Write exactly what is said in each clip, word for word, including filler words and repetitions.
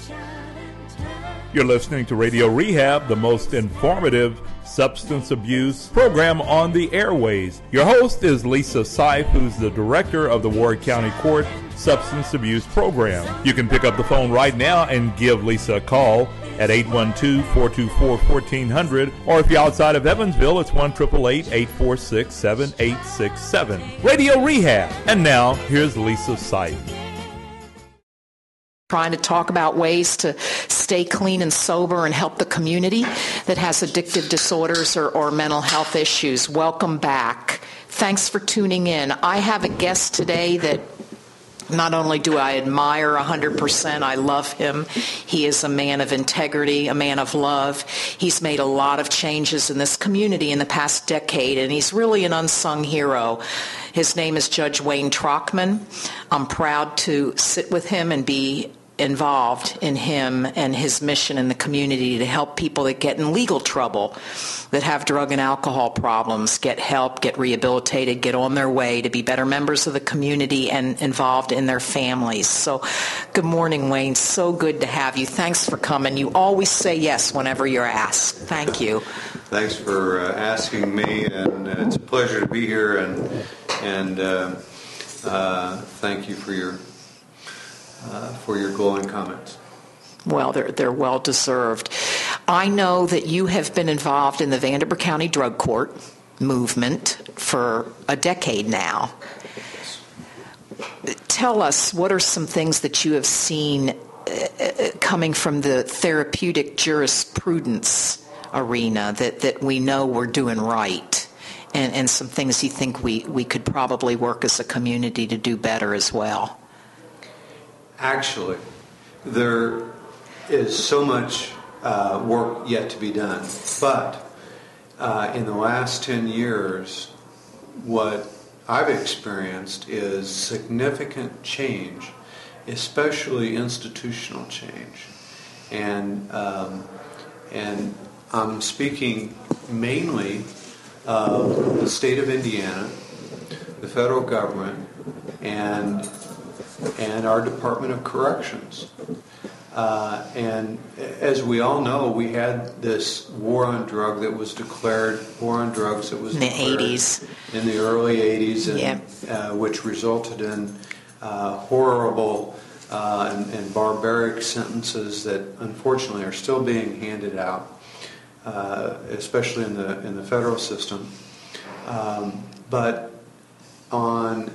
You're listening to Radio Rehab, the most informative substance abuse program on the airways. Your host is Lisa Seif, who's the director of the Ward County Court Substance Abuse Program. You can pick up the phone right now and give Lisa a call at eight one two, four two four, one four zero zero, or if you're outside of Evansville, it's one eight eight eight, eight four six, seven eight six seven. Radio Rehab. And now, here's Lisa Seif. Trying to talk about ways to stay clean and sober and help the community that has addictive disorders or, or mental health issues. Welcome back. Thanks for tuning in. I have a guest today that not only do I admire one hundred percent, I love him. He is a man of integrity, a man of love. He's made a lot of changes in this community in the past decade, and he's really an unsung hero. His name is Judge Wayne Trockman. I'm proud to sit with him and be involved in him and his mission in the community to help people that get in legal trouble, that have drug and alcohol problems, get help, get rehabilitated, get on their way to be better members of the community and involved in their families. So good morning, Wayne. So good to have you. Thanks for coming. You always say yes whenever you're asked. Thank you. Thanks for uh, asking me, and uh, it's a pleasure to be here, and and uh, uh, thank you for your Uh, for your glowing comments. Well, they're, they're well deserved. I know that you have been involved in the Vanderburgh County Drug Court movement for a decade now. Tell us, what are some things that you have seen uh, coming from the therapeutic jurisprudence arena that, that we know we're doing right, and, and some things you think we, we could probably work as a community to do better as well? Actually, there is so much uh, work yet to be done, but uh, in the last ten years, what I've experienced is significant change, especially institutional change. And, um, and I'm speaking mainly of the state of Indiana, the federal government, and and our Department of Corrections. Uh, and as we all know, we had this war on drug that was declared, war on drugs that was in the declared eighties. In the early eighties, and, yeah. uh, which resulted in uh, horrible uh, and, and barbaric sentences that unfortunately are still being handed out, uh, especially in the in the federal system. Um, but on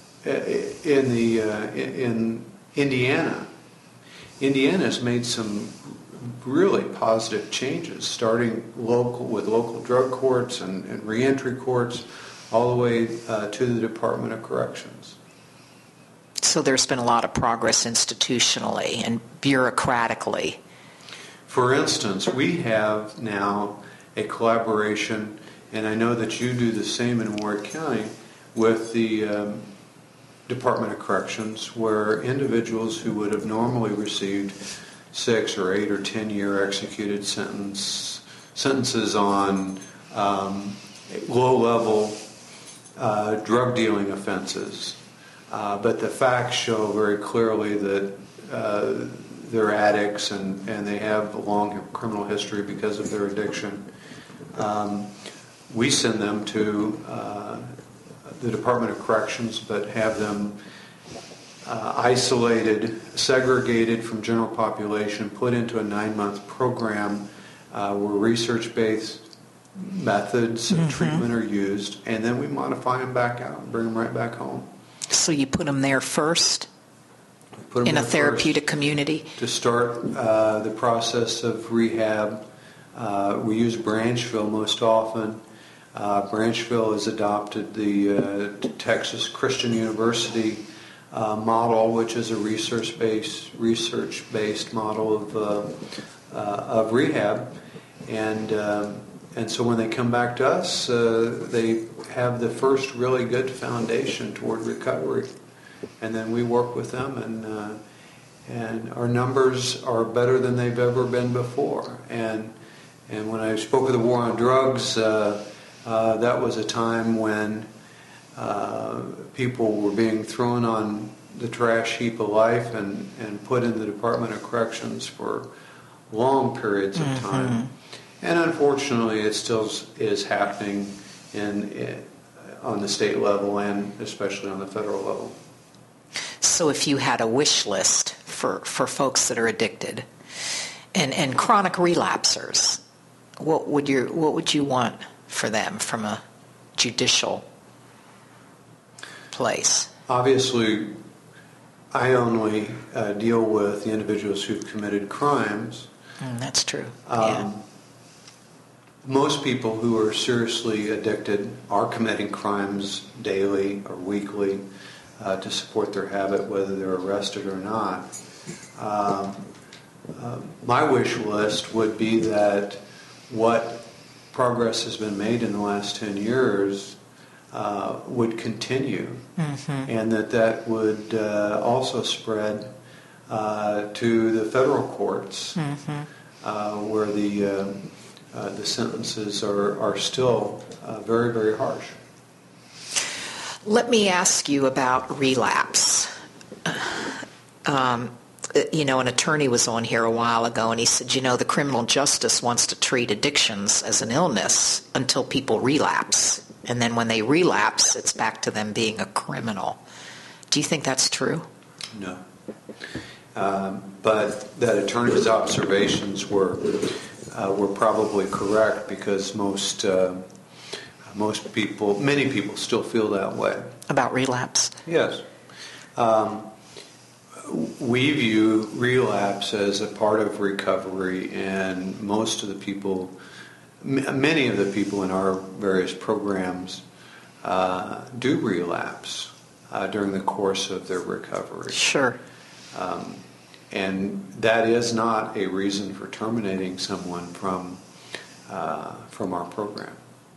In the uh, in Indiana, Indiana has made some really positive changes, starting local with local drug courts and, and reentry courts, all the way uh, to the Department of Corrections. So there's been a lot of progress institutionally and bureaucratically. For instance, we have now a collaboration, and I know that you do the same in Ward County, with the um, Department of Corrections, where individuals who would have normally received six or eight or ten year executed sentence sentences on um, low level uh, drug dealing offenses, uh, but the facts show very clearly that uh, they're addicts and, and they have a long criminal history because of their addiction. Um, we send them to uh, the Department of Corrections, but have them uh, isolated, segregated from general population, put into a nine-month program uh, where research-based methods mm-hmm. of treatment are used, and then we modify them back out and bring them right back home. So you put them there first put them in a there therapeutic community? To start uh, the process of rehab. Uh, we use Branchville most often. Uh, Branchville has adopted the uh, Texas Christian University uh, model, which is a research-based research-based model of uh, uh, of rehab, and um, and so when they come back to us, uh, they have the first really good foundation toward recovery, and then we work with them, and uh, and our numbers are better than they've ever been before. And and when I spoke of the war on drugs. Uh, Uh, that was a time when uh, people were being thrown on the trash heap of life and, and put in the Department of Corrections for long periods of mm-hmm. time. And unfortunately, it still is happening in, in on the state level and especially on the federal level. So if you had a wish list for, for folks that are addicted and, and chronic relapsers, what would you what would you want for them from a judicial place? Obviously, I only uh, deal with the individuals who've committed crimes. Mm, that's true. Um, yeah. Most people who are seriously addicted are committing crimes daily or weekly uh, to support their habit, whether they're arrested or not. Um, uh, my wish list would be that what progress has been made in the last ten years uh, would continue, mm-hmm. and that that would uh, also spread uh, to the federal courts, mm-hmm. uh, where the uh, Uh, the sentences are, are still uh, very, very harsh. Let me ask you about relapse. Um, you know, an attorney was on here a while ago, and he said, you know, the criminal justice wants to treat addictions as an illness until people relapse. And then when they relapse, it's back to them being a criminal. Do you think that's true? No. Um, but that attorney's observations were... Uh, were probably correct because most uh, most people, many people, still feel that way about relapse. Yes, um, we view relapse as a part of recovery, and most of the people, m- many of the people in our various programs, uh, do relapse uh, during the course of their recovery. Sure. Um, And that is not a reason for terminating someone from uh, from our program.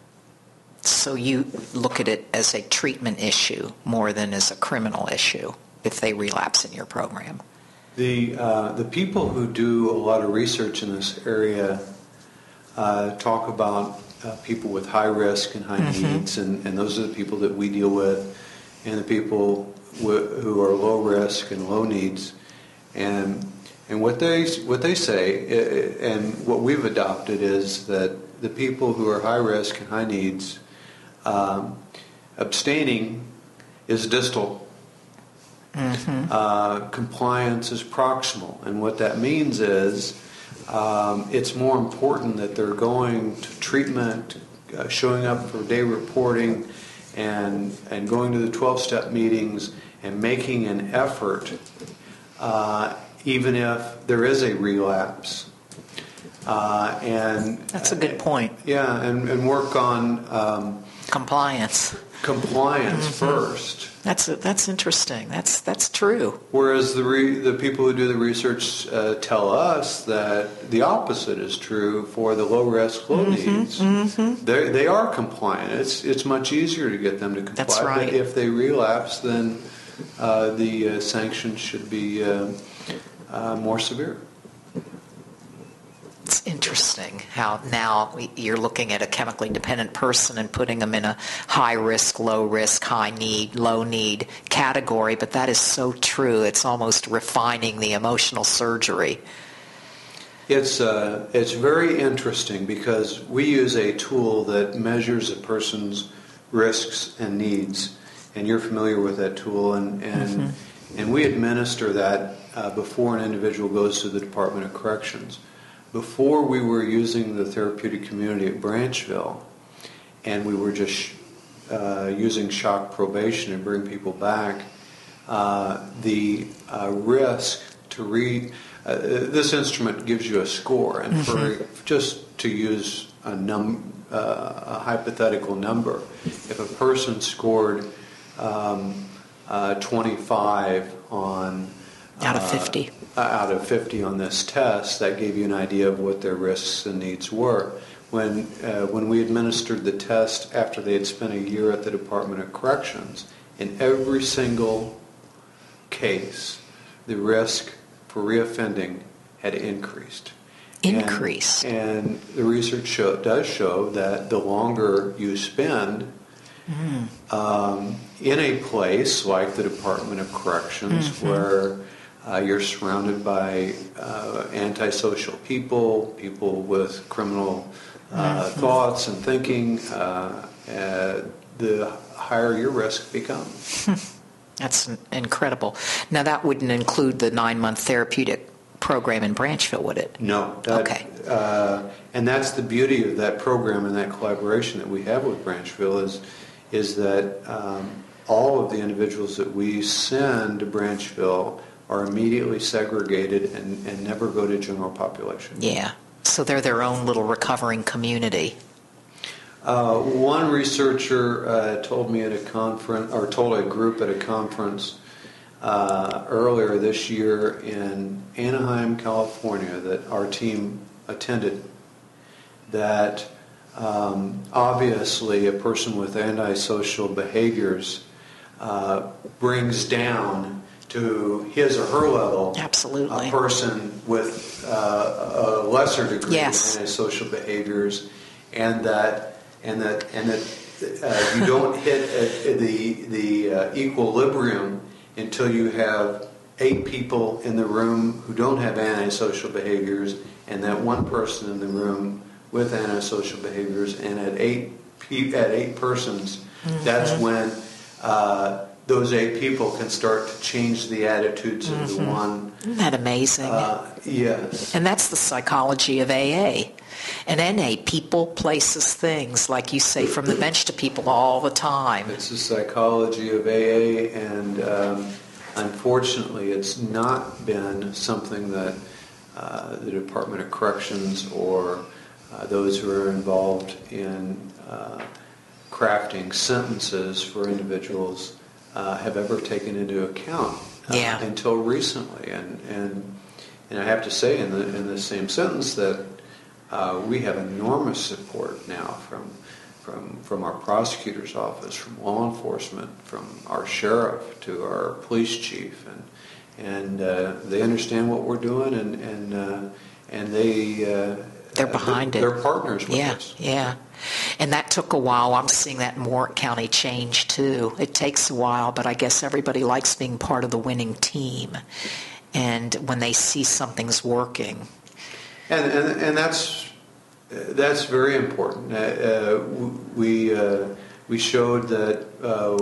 So you look at it as a treatment issue more than as a criminal issue if they relapse in your program. The uh, the people who do a lot of research in this area uh, talk about uh, people with high risk and high mm-hmm. needs, and, and those are the people that we deal with, and the people w- who are low risk and low needs. And and what they what they say, and what we've adopted is that the people who are high risk and high needs, um, abstaining is distal. Mm-hmm. Uh, compliance is proximal, and what that means is um, it's more important that they're going to treatment, uh, showing up for day reporting, and and going to the twelve-step meetings and making an effort. Uh, even if there is a relapse. Uh, and That's a good point. Uh, yeah, and, and work on... Um, compliance. Compliance mm-hmm. first. That's a, that's interesting. That's that's true. Whereas the re, the people who do the research uh, tell us that the opposite is true for the low-risk, low mm-hmm. needs. Mm-hmm. They they are compliant. It's, it's much easier to get them to comply. That's right. But if they relapse, then... Uh, the uh, sanctions should be uh, uh, more severe. It's interesting how now you're looking at a chemically dependent person and putting them in a high risk, low risk, high need, low need category, but that is so true. It's almost refining the emotional surgery. It's uh, it's very interesting because we use a tool that measures a person's risks and needs. And you're familiar with that tool, and and, mm-hmm. and we administer that uh, before an individual goes to the Department of Corrections. Before we were using the therapeutic community at Branchville, and we were just uh, using shock probation and bring people back, uh, the uh, risk to re uh, this instrument gives you a score, and mm-hmm. for just to use a num uh, a hypothetical number, if a person scored Um, uh, twenty-five on out of fifty. Uh, out of fifty on this test, that gave you an idea of what their risks and needs were. When uh, when we administered the test after they had spent a year at the Department of Corrections, in every single case, the risk for reoffending had increased. Increased. And, and the research show, does show that the longer you spend mm. um, in a place like the Department of Corrections, mm-hmm. where uh, you're surrounded by uh, antisocial people, people with criminal uh, mm-hmm. thoughts and thinking, uh, uh, the higher your risk becomes. That's incredible. Now, that wouldn't include the nine-month therapeutic program in Branchville, would it? No. That, okay. Uh, and that's the beauty of that program and that collaboration that we have with Branchville is, is that um, all of the individuals that we send to Branchville are immediately segregated and, and never go to general population. Yeah. So they're their own little recovering community. Uh, one researcher uh, told me at a conference, or told a group at a conference uh, earlier this year in Anaheim, California, that our team attended, that um, obviously a person with antisocial behaviors uh, brings down to his or her level Absolutely. a person with uh, a lesser degree yes. of antisocial behaviors, and that and that and that uh, you don't hit uh, the the uh, equilibrium until you have eight people in the room who don't have antisocial behaviors, and that one person in the room with antisocial behaviors, and at eight pe- at eight persons, mm-hmm. that's when uh, those eight people can start to change the attitudes mm-hmm. of the one. Isn't that amazing? Uh, yes. And that's the psychology of A A. And N A, people, places, things, like you say, from the bench to people all the time. It's the psychology of A A, and um, unfortunately it's not been something that uh, the Department of Corrections or uh, those who are involved in uh, crafting sentences for individuals uh, have ever taken into account uh, yeah. until recently. And, and and I have to say in the in the same sentence that Uh, we have enormous support now from from from our prosecutor's office, from law enforcement, from our sheriff to our police chief, and and uh, they understand what we're doing, and and uh, and they uh, they're behind they're, it. They're partners with yeah, us. Yeah, and that took a while. I'm seeing that in Warwick County change too. It takes a while, but I guess everybody likes being part of the winning team, and when they see something's working. And, and and that's that's very important. Uh, uh, we uh, we showed that uh,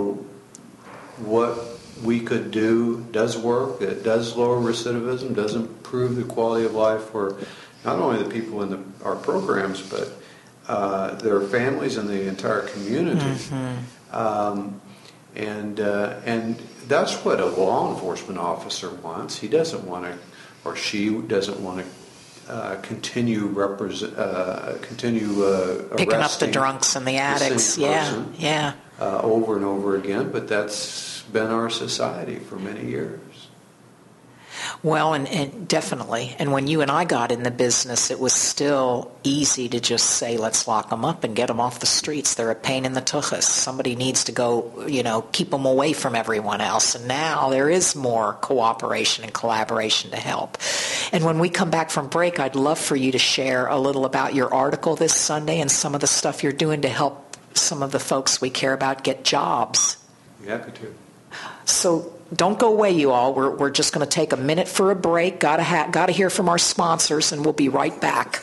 what we could do does work. It does lower recidivism, does improve the quality of life for not only the people in the, our programs, but uh, their families and the entire community. Mm-hmm. Um, and uh, and that's what a law enforcement officer wants. He doesn't want to, or she doesn't want to. Uh, continue represent, uh, continue uh, picking up the drunks and the addicts, the yeah, person, yeah, uh, over and over again. But that's been our society for many years. Well, and, and definitely. And when you and I got in the business, it was still easy to just say, let's lock them up and get them off the streets. They're a pain in the tuchus. Somebody needs to go, you know, keep them away from everyone else. And now there is more cooperation and collaboration to help. And when we come back from break, I'd love for you to share a little about your article this Sunday and some of the stuff you're doing to help some of the folks we care about get jobs. Be happy to. So don't go away, you all. We're we're just going to take a minute for a break. Gotta ha- gotta hear from our sponsors, and we'll be right back.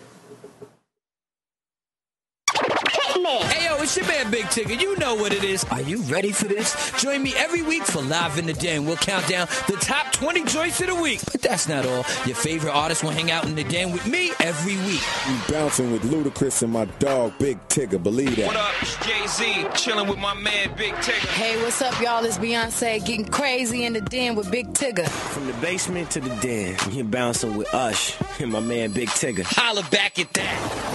Hey, yo, it's your man Big Tigger. You know what it is. Are you ready for this? Join me every week for Live in the Den. We'll count down the top twenty joints of the week. But that's not all. Your favorite artists will hang out in the den with me every week. We bouncing with Ludacris and my dog, Big Tigger. Believe that. What up? It's Jay-Z, chilling with my man Big Tigger. Hey, what's up, y'all? It's Beyonce getting crazy in the den with Big Tigger. From the basement to the den, you're bouncing with Ush and my man Big Tigger. Holla back at that.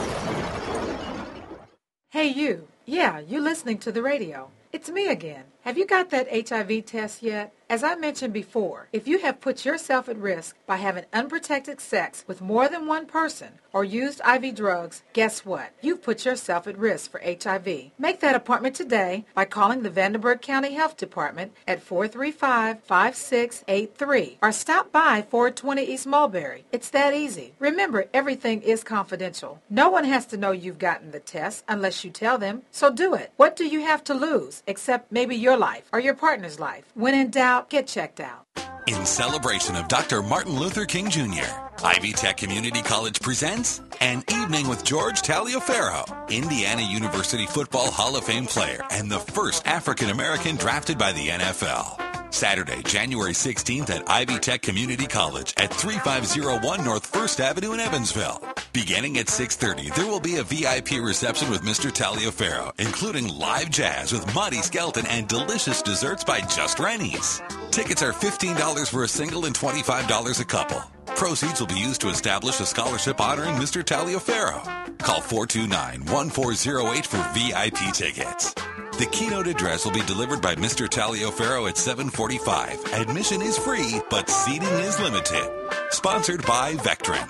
Hey, you. Yeah, you're listening to the radio. It's me again. Have you got that H I V test yet? As I mentioned before, if you have put yourself at risk by having unprotected sex with more than one person or used I V drugs, guess what? You've put yourself at risk for H I V. Make that appointment today by calling the Vanderburgh County Health Department at four three five, five six eight three or stop by four twenty East Mulberry. It's that easy. Remember, everything is confidential. No one has to know you've gotten the test unless you tell them, so do it. What do you have to lose except maybe your life or your partner's life? When in doubt, get checked out. In celebration of Doctor Martin Luther King Junior, Ivy Tech Community College presents An Evening with George Taliaferro, Indiana University Football Hall of Fame player and the first African-American drafted by the N F L. Saturday, January sixteenth at Ivy Tech Community College at thirty-five oh one North First Avenue in Evansville. Beginning at six thirty, there will be a V I P reception with Mister Taliaferro, including live jazz with Monty Skelton and delicious desserts by Just Rennie's. Tickets are fifteen dollars for a single and twenty-five dollars a couple. Proceeds will be used to establish a scholarship honoring Mister Taliaferro. Call four two nine, one four zero eight for V I P tickets. The keynote address will be delivered by Mister Taliaferro at seven forty-five. Admission is free, but seating is limited. Sponsored by Vectren.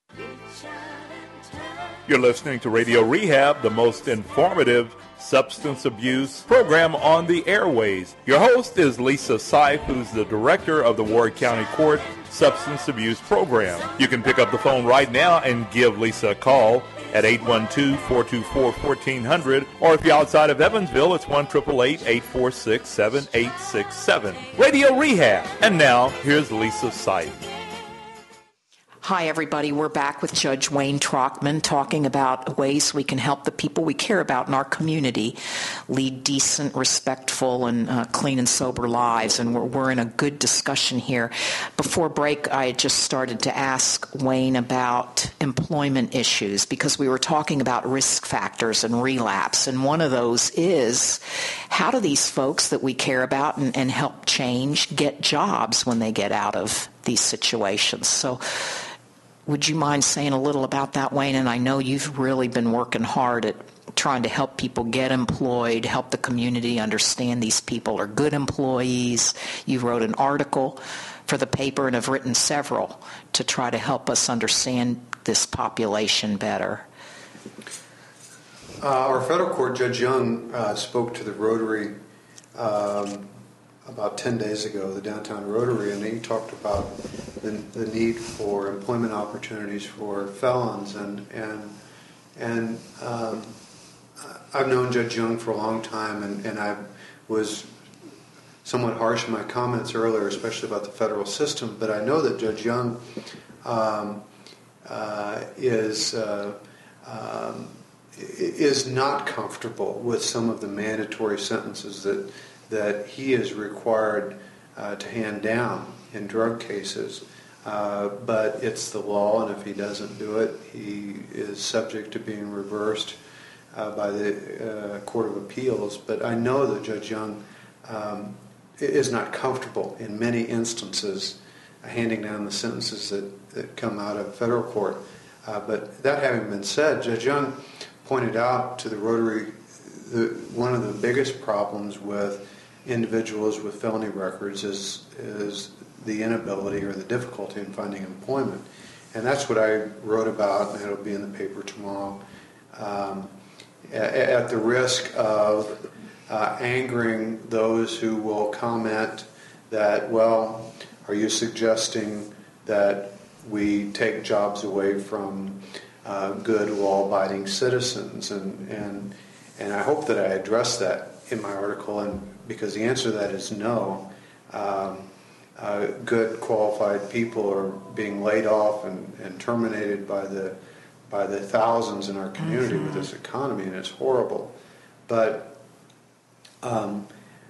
You're listening to Radio Rehab, the most informative substance abuse program on the airways. Your host is Lisa Seif, who's the director of the Ward County Court Substance Abuse Program. You can pick up the phone right now and give Lisa a call at eight one two, four two four, one four zero zero, or if you're outside of Evansville, it's one eight eight eight, eight four six, seven eight six seven. Radio Rehab. And now, here's Lisa Seif. Hi, everybody. We're back with Judge Wayne Trockman talking about ways we can help the people we care about in our community lead decent, respectful, and uh, clean and sober lives. And we're, we're in a good discussion here. Before break, I just started to ask Wayne about employment issues because we were talking about risk factors and relapse. And one of those is, how do these folks that we care about and, and help change get jobs when they get out of these situations? So would you mind saying a little about that, Wayne? And I know you've really been working hard at trying to help people get employed, help the community understand these people are good employees. You wrote an article for the paper and have written several to try to help us understand this population better. Uh, our federal court, Judge Young, uh, spoke to the Rotary um, about ten days ago, the downtown Rotary, and he talked about the, the need for employment opportunities for felons. And and and um, I've known Judge Young for a long time, and, and I was somewhat harsh in my comments earlier, especially about the federal system. But I know that Judge Young um, uh, is uh, um, is not comfortable with some of the mandatory sentences that that he is required uh, to hand down in drug cases. Uh, but it's the law, and if he doesn't do it, he is subject to being reversed uh, by the uh, Court of Appeals. But I know that Judge Young um, is not comfortable in many instances uh, handing down the sentences that, that come out of federal court. Uh, but that having been said, Judge Young pointed out to the Rotary the, one of the biggest problems with individuals with felony records is is the inability or the difficulty in finding employment. And that's what I wrote about, and it'll be in the paper tomorrow. Um, at, at the risk of uh, angering those who will comment that, well, are you suggesting that we take jobs away from uh, good, law-abiding citizens? And, and, and I hope that I address that in my article, and because the answer to that is no. Um, uh, good, qualified people are being laid off and, and terminated by the by the thousands in our community mm-hmm. with this economy, and it's horrible. But um,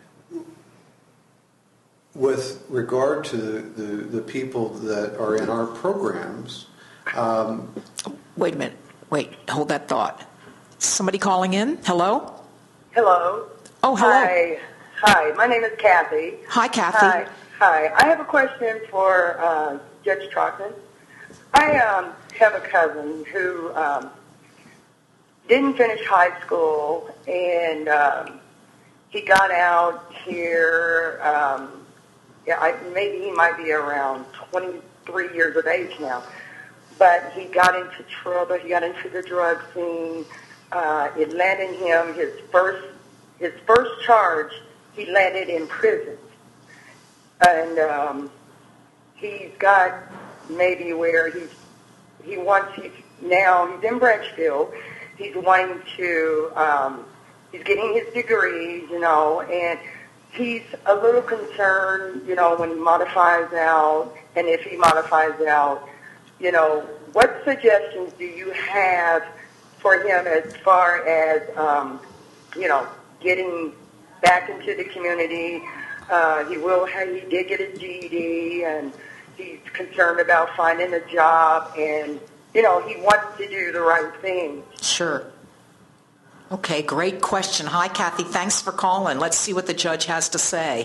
with regard to the, the, the people that are in our programs... Um, Wait a minute. Wait. Hold that thought. Somebody calling in? Hello? Hello. Oh, hello. Hi. Hi. My name is Kathy. Hi, Kathy. Hi. Hi. I have a question for uh, Judge Trockman. I um, have a cousin who um, didn't finish high school, and um, he got out here um, yeah, I, maybe he might be around twenty-three years of age now. But he got into trouble. He got into the drug scene. Uh, it landed him his first his first charge. He landed in prison, and um, he's got maybe where he's he wants he's now he's in Branchville. He's wanting to um, he's getting his degrees, you know, and he's a little concerned, you know, when he modifies out, and if he modifies out, you know, what suggestions do you have for him as far as, um, you know, getting back into the community? Uh, he will have, he did get his G E D, and he's concerned about finding a job, and, you know, he wants to do the right thing. Sure. Okay, great question. Hi, Kathy. Thanks for calling. Let's see what the judge has to say.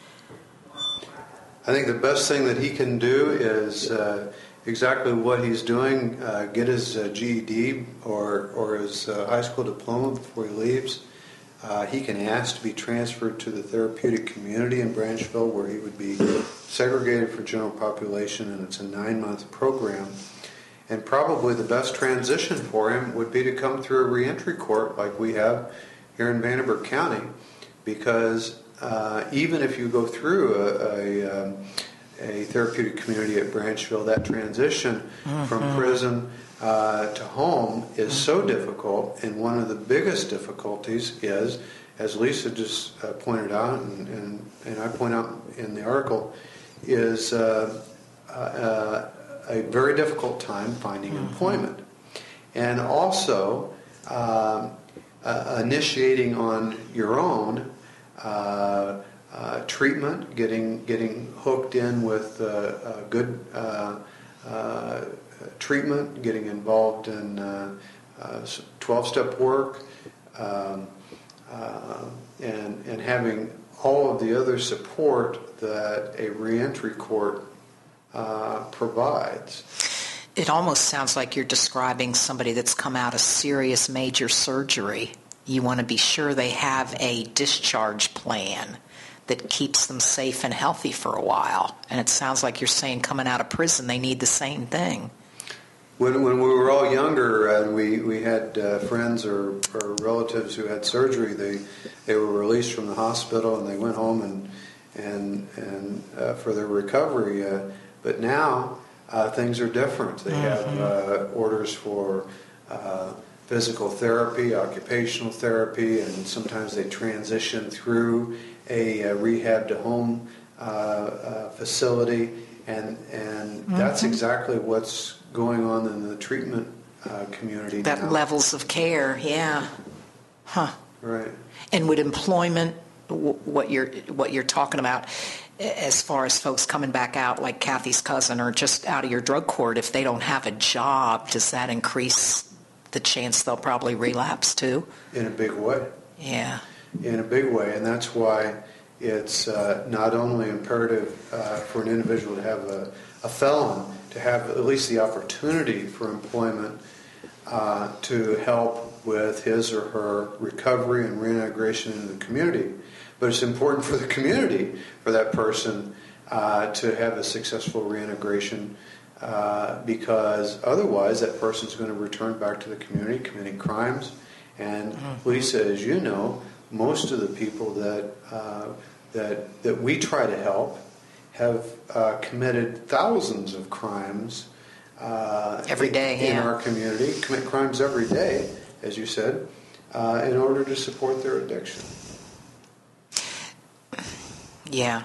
I think the best thing that he can do is uh, exactly what he's doing, uh, get his uh, G E D or, or his uh, high school diploma before he leaves. Uh, he can ask to be transferred to the therapeutic community in Branchville, where he would be segregated for general population, and it's a nine-month program. And probably the best transition for him would be to come through a reentry court like we have here in Vanderburgh County, because uh, even if you go through a, a, um, a therapeutic community at Branchville, that transition mm-hmm. from prison uh, to home is so difficult, and one of the biggest difficulties is, as Lisa just uh, pointed out, and, and, and I point out in the article, is uh, uh, a very difficult time finding mm-hmm. employment. And also uh, uh, initiating on your own uh, uh, treatment, getting getting hooked in with uh, uh, good uh, uh, treatment, getting involved in uh, uh, twelve-step work, um, uh, and, and having all of the other support that a reentry court uh, provides. It almost sounds like you're describing somebody that's come out of serious major surgery. You want to be sure they have a discharge plan that keeps them safe and healthy for a while. And it sounds like you're saying coming out of prison, they need the same thing. When, when we were all younger and we, we had uh, friends or, or relatives who had surgery, they they were released from the hospital and they went home and and and uh, for their recovery. Uh, but now uh, things are different. They mm-hmm. have uh, orders for uh, physical therapy, occupational therapy, and sometimes they transition through a, a rehab to home uh, uh, facility, and and mm-hmm. that's exactly what's going on in the treatment uh, community that now. Levels of care, yeah. Huh. Right. And would employment, what you're what you're talking about, as far as folks coming back out, like Kathy's cousin, or just out of your drug court, if they don't have a job, does that increase the chance they'll probably relapse too? In a big way. Yeah. In a big way, and that's why it's uh, not only imperative uh, for an individual to have a, a felon to have at least the opportunity for employment uh, to help with his or her recovery and reintegration into the community, but it's important for the community, for that person uh, to have a successful reintegration, uh, because otherwise that person's going to return back to the community committing crimes. And mm-hmm. Lisa, as you know, most of the people that uh, that that we try to help have uh, committed thousands of crimes uh, every day in, in yeah. our community, commit crimes every day, as you said, uh, in order to support their addiction. Yeah.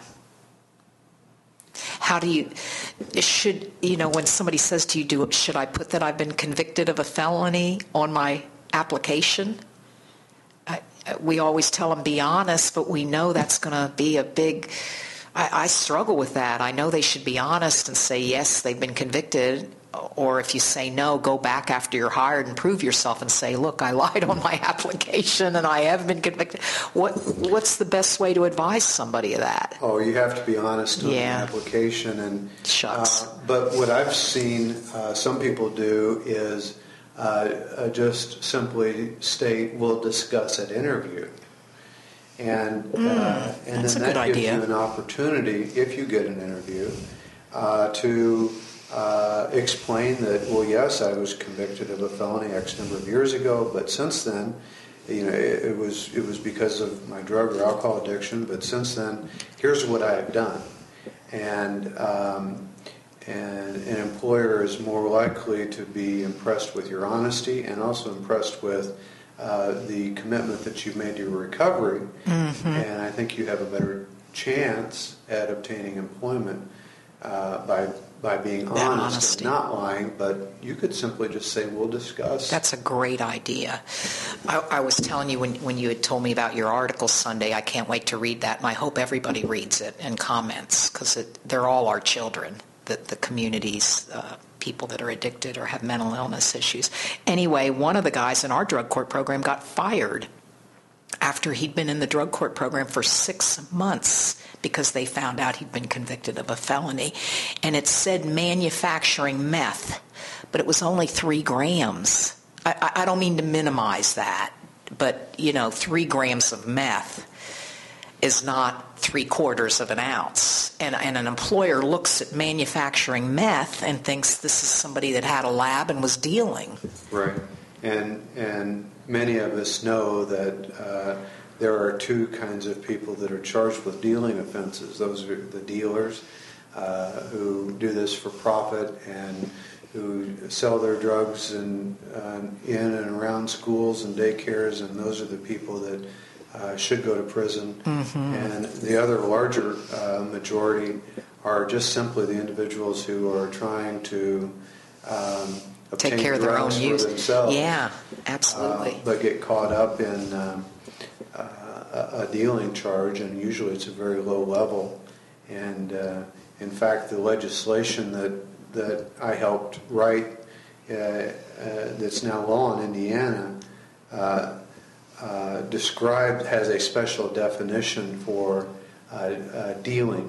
How do you, should, you know, when somebody says to you, do should I put that I've been convicted of a felony on my application? I, we always tell them be honest, but we know that's going to be a big... I, I struggle with that. I know they should be honest and say, yes, they've been convicted. Or if you say no, go back after you're hired and prove yourself and say, look, I lied on my application and I have been convicted. What What's the best way to advise somebody of that? Oh, you have to be honest on yeah. the application. And Shucks. Uh, but what I've seen uh, some people do is uh, uh, just simply state, we'll discuss at interview. And, mm, uh, and that's then a good that gives idea. you an opportunity, if you get an interview, uh, to uh, explain that, well, yes, I was convicted of a felony X number of years ago, but since then, you know, it, it was it was because of my drug or alcohol addiction, but since then, here's what I have done. And um, and an employer is more likely to be impressed with your honesty and also impressed with uh, the commitment that you've made to your recovery. Mm-hmm. And I think you have a better chance at obtaining employment uh, by by being that honest honesty. and not lying. But you could simply just say, we'll discuss. That's a great idea. I, I was telling you when, when you had told me about your article Sunday, I can't wait to read that, and I hope everybody reads it and comments, because they're all our children, the, the communities, uh, people that are addicted or have mental illness issues. Anyway, one of the guys in our drug court program got fired after he'd been in the drug court program for six months because they found out he'd been convicted of a felony. And it said manufacturing meth, but it was only three grams. I, I don't mean to minimize that, but, you know, three grams of meth is not three quarters of an ounce. And, and an employer looks at manufacturing meth and thinks this is somebody that had a lab and was dealing. Right. And and many of us know that uh, there are two kinds of people that are charged with dealing offenses. Those are the dealers uh, who do this for profit and who sell their drugs in, uh, in and around schools and daycares, and those are the people that uh, should go to prison. Mm-hmm. And the other larger uh, majority are just simply the individuals who are trying to um, take care of their own use. Themselves, yeah, absolutely. Uh, but get caught up in um, uh, a dealing charge, and usually it's a very low level. And uh, in fact, the legislation that that I helped write, uh, uh, that's now law in Indiana, uh, uh, described has a special definition for uh, uh, dealing.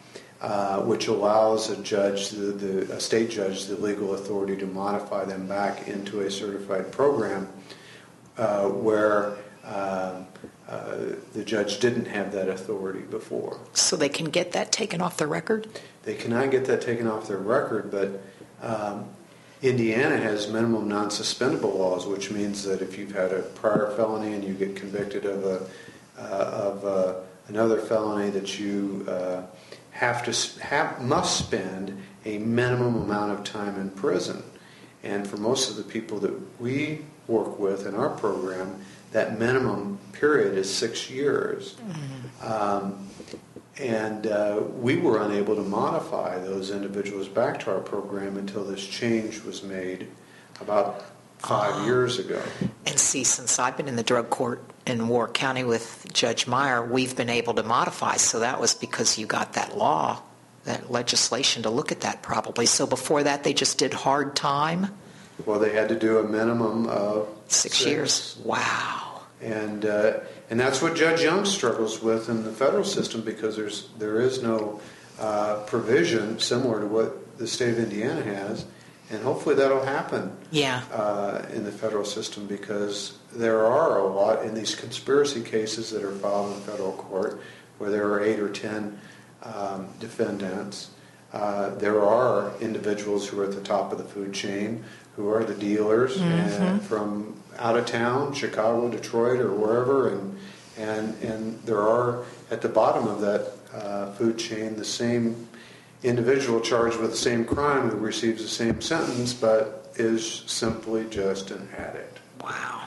Uh, which allows a judge, the, the, a state judge, the legal authority to modify them back into a certified program uh, where uh, uh, the judge didn't have that authority before. So they can get that taken off their record? They cannot get that taken off their record, but um, Indiana has minimum non-suspendable laws, which means that if you've had a prior felony and you get convicted of a uh, of uh, another felony, that you uh, have to have, must spend a minimum amount of time in prison. And for most of the people that we work with in our program, that minimum period is six years. Mm-hmm. Um, and uh, we were unable to modify those individuals back to our program until this change was made about five uh, years ago. And see, since I've been in the drug court in Warwick County with Judge Meyer, we've been able to modify. So that was because you got that law, that legislation to look at that probably. So before that, they just did hard time? Well, they had to do a minimum of six, six. years. Wow. And uh, and that's what Judge Young struggles with in the federal system, because there's there is no uh, provision similar to what the state of Indiana has. And hopefully that'll happen yeah. uh, in the federal system, because there are a lot in these conspiracy cases that are filed in federal court where there are eight or ten um, defendants. Uh, there are individuals who are at the top of the food chain, who are the dealers mm-hmm. and from out of town, Chicago, Detroit, or wherever, and and and there are at the bottom of that uh, food chain the same individual charged with the same crime who receives the same sentence, but is simply just an addict. Wow.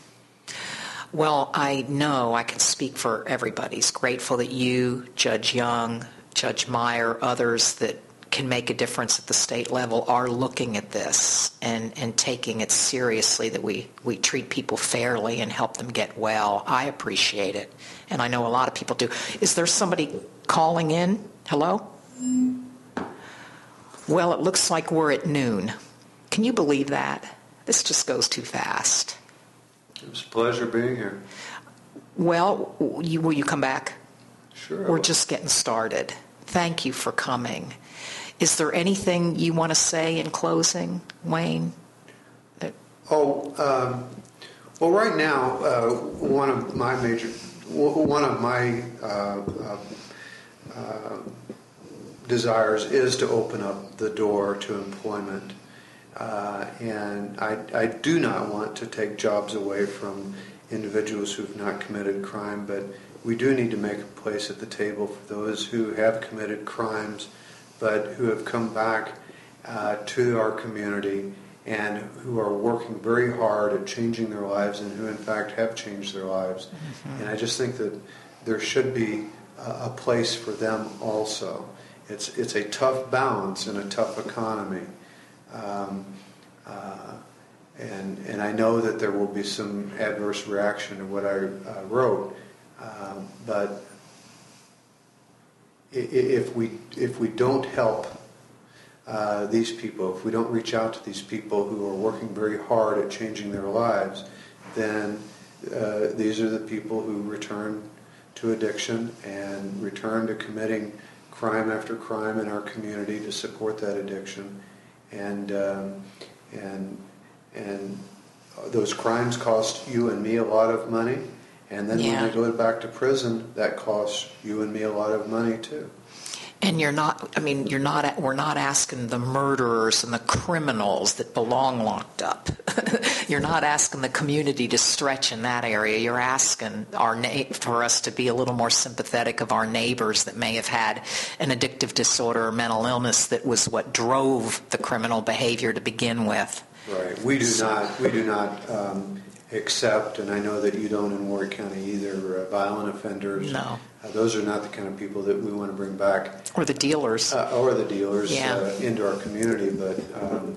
Well, I know I can speak for everybody. It's grateful that you, Judge Young, Judge Meyer, others that can make a difference at the state level are looking at this and, and taking it seriously, that we, we treat people fairly and help them get well. I appreciate it, and I know a lot of people do. Is there somebody calling in? Hello? Well, it looks like we're at noon. Can you believe that? This just goes too fast. It was a pleasure being here. Well, you, will you come back? Sure. We're just getting started. Thank you for coming. Is there anything you want to say in closing, Wayne? Oh, um, well, right now, uh, one of my major w- one of my uh, uh, uh, desires is to open up the door to employment. Uh, and I, I do not want to take jobs away from individuals who've not committed crime, but we do need to make a place at the table for those who have committed crimes, but who have come back uh, to our community and who are working very hard at changing their lives and who in fact have changed their lives. Mm-hmm. And I just think that there should be a, a place for them also. It's, it's a tough balance in a tough economy. Um, uh, and, and I know that there will be some adverse reaction to what I uh, wrote, um, but if we, if we don't help uh, these people, if we don't reach out to these people who are working very hard at changing their lives, then uh, these are the people who return to addiction and return to committing crime after crime in our community to support that addiction. And um, and and those crimes cost you and me a lot of money, and then yeah. when they go back to prison, that costs you and me a lot of money too. And you're not, I mean, you're not, we're not asking the murderers and the criminals that belong locked up. You're not asking the community to stretch in that area. You're asking our na- for us to be a little more sympathetic of our neighbors that may have had an addictive disorder or mental illness that was what drove the criminal behavior to begin with. Right. We do not, we do not um, accept, and I know that you don't in Warwick County either, uh, violent offenders. No. Uh, those are not the kind of people that we want to bring back. Or the dealers. Uh, or the dealers yeah. uh, into our community. But um,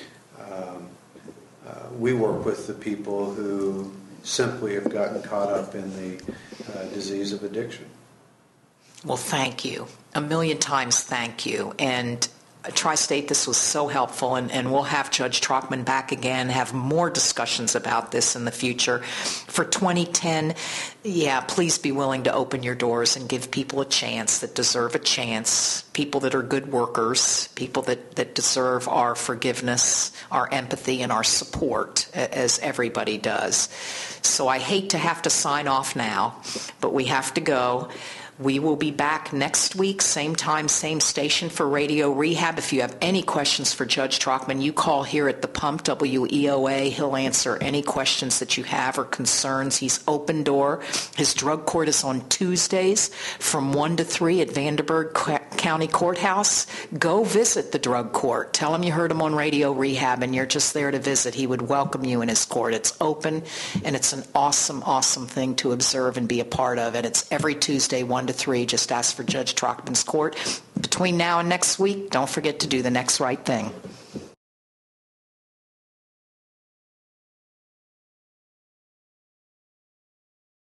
um, uh, we work with the people who simply have gotten caught up in the uh, disease of addiction. Well, thank you. A million times thank you. And Tri-State, this was so helpful, and, and we'll have Judge Trockman back again, have more discussions about this in the future. For twenty ten, yeah, please be willing to open your doors and give people a chance that deserve a chance, people that are good workers, people that, that deserve our forgiveness, our empathy, and our support, as everybody does. So I hate to have to sign off now, but we have to go. We will be back next week, same time, same station for Radio Rehab. If you have any questions for Judge Trockman, you call here at the Pump, W E O A. He'll answer any questions that you have or concerns. He's open door. His drug court is on Tuesdays from one to three at Vanderburgh County Courthouse. Go visit the drug court. Tell him you heard him on Radio Rehab and you're just there to visit. He would welcome you in his court. It's open, and it's an awesome, awesome thing to observe and be a part of. And it's every Tuesday, one to three. Just ask for Judge Trockman's court. Between now and next week, don't forget to do the next right thing.